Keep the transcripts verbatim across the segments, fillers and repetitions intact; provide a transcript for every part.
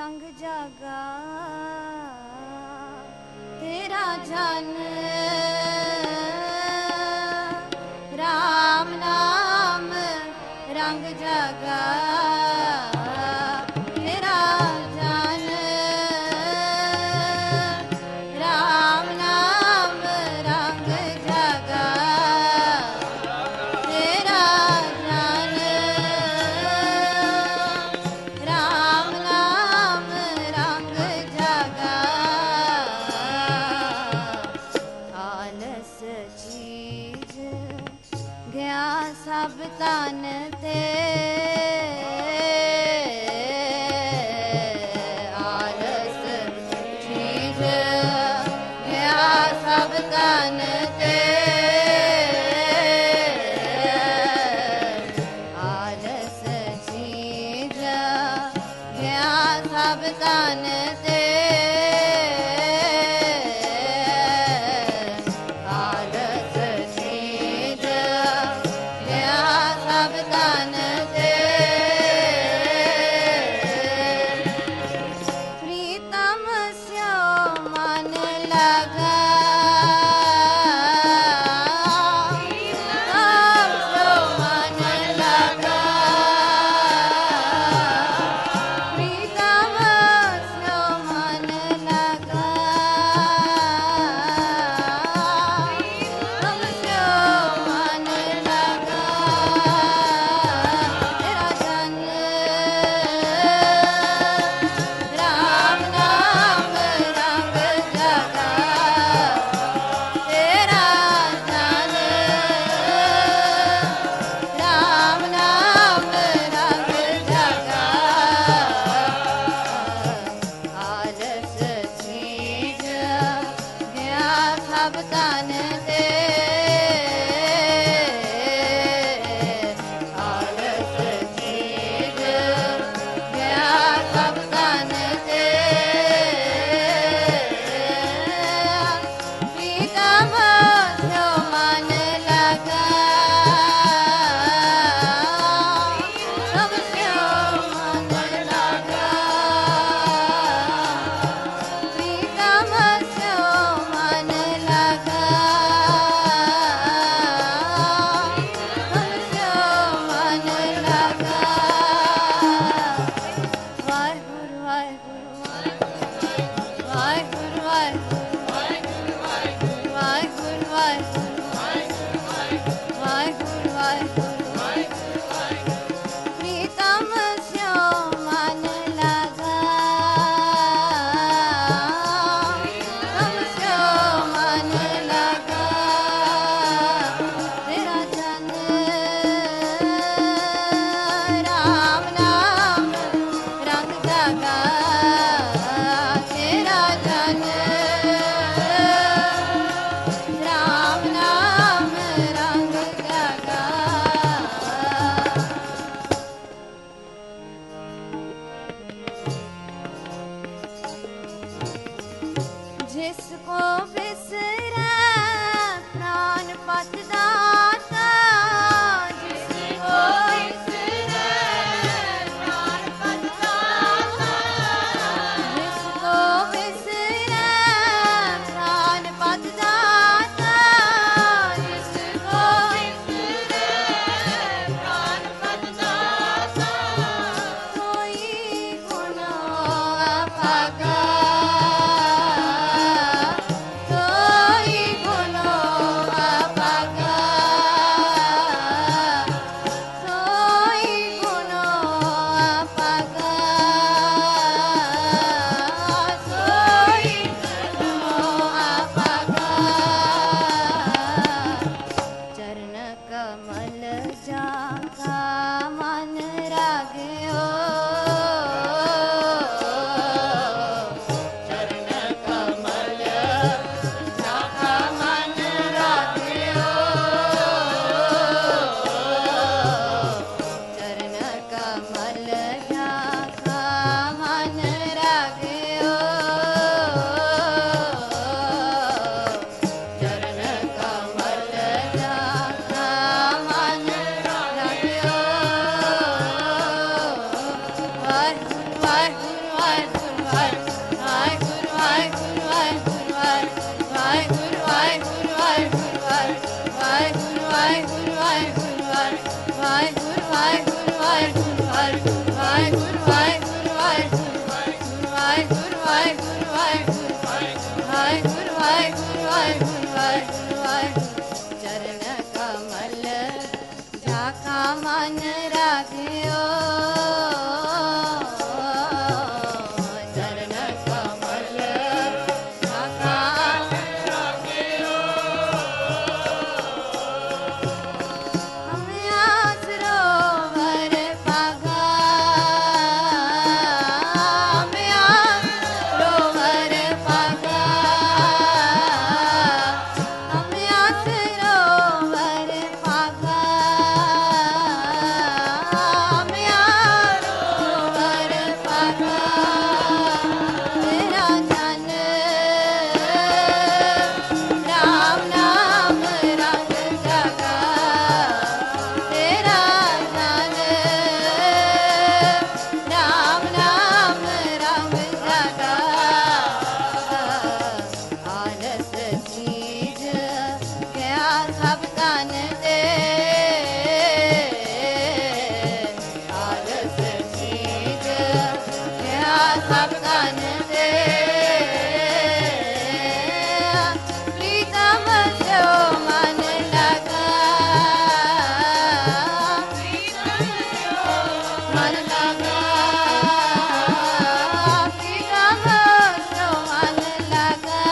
रंग जागा तेरा जन राम नाम रंग जागा तेरा जन राम नाम रंग जागा तेरा जन राम नाम रंग जागा आलस चीज गया सब तन ते आलस चीज गया सब तन ते आलस चीज गया सब तन ते आलस चीज गया सब तन ते चरण कमल जाका मन राखियो चरण कमल जाका हम सरोवर पागा हम सरोवर पागा हम सरोवर पागा हम सरोवर पागा तेरा जन राम नाम रंग जागा तेरा जन राम नाम रंग जागा आलस चीज क्या सब तन दे आलस चीज क्या सब तन दे प्रीतम जो मन लगा मन लगा प्रीतम जो मन लगा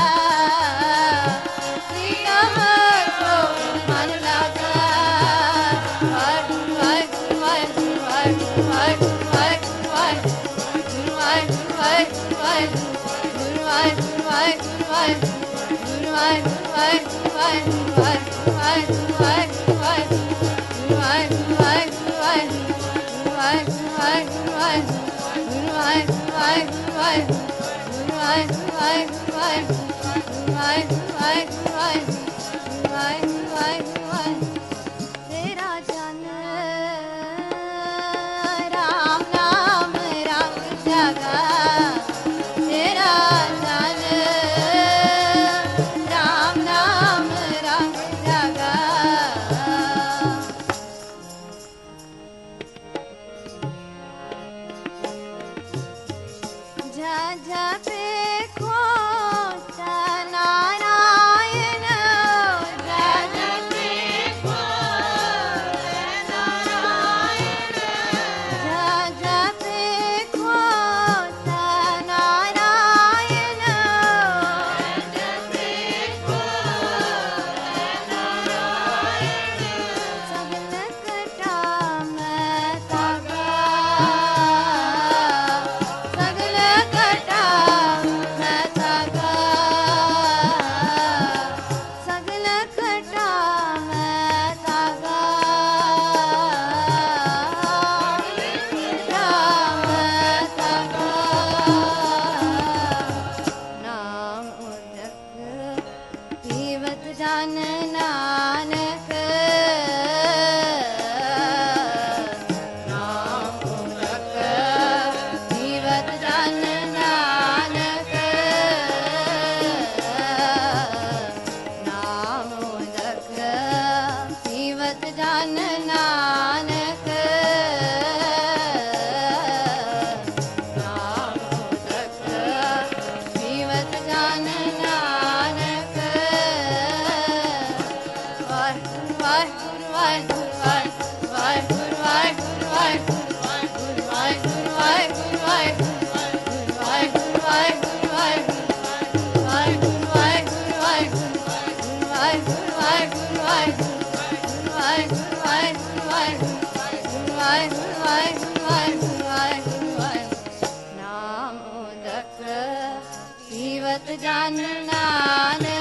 प्रीतम जो मन लगा वाहिगुरु वाहिगुरु वाहिगुरु वाहिगुरु वाहिगुरु वाहिगुरु वाहिगुरु वाहिगुरु वाहिगुरु वाहिगुरु वाहिगुरु वाहिगुरु वाहिगुरु वाहिगुरु वाहिगुरु वाहिगुरु वाहिगुरु वाहिगुरु तेरा जन राम नाम रंग जागा तेरा जन राम नाम रंग जागा जा जा देखो नारायण जा जा देखो नारायण जा जा देखो नारायण जा देखो नारायण सगल कटा मैं तागा सगल कटा मैं तागा सगल कटा मैं तागा कटा मैं तागा नाम उदक पीवत जन नानक नाम उदक पीवत जन नानक नाम उदक पीवत जन नानक नाम उदक पीवत जन नानक वाहिगुरु वाहिगुरु वाहिगुरु वाहिगुरु वाहिगुरु वाहिगुरु वाहिगुरु वाहिगुरु वाहिगुरु वाहिगुरु वाहिगुरु वाहिगुरु वाहिगुरु वाहिगुरु नाम उदक पीवत जन नानक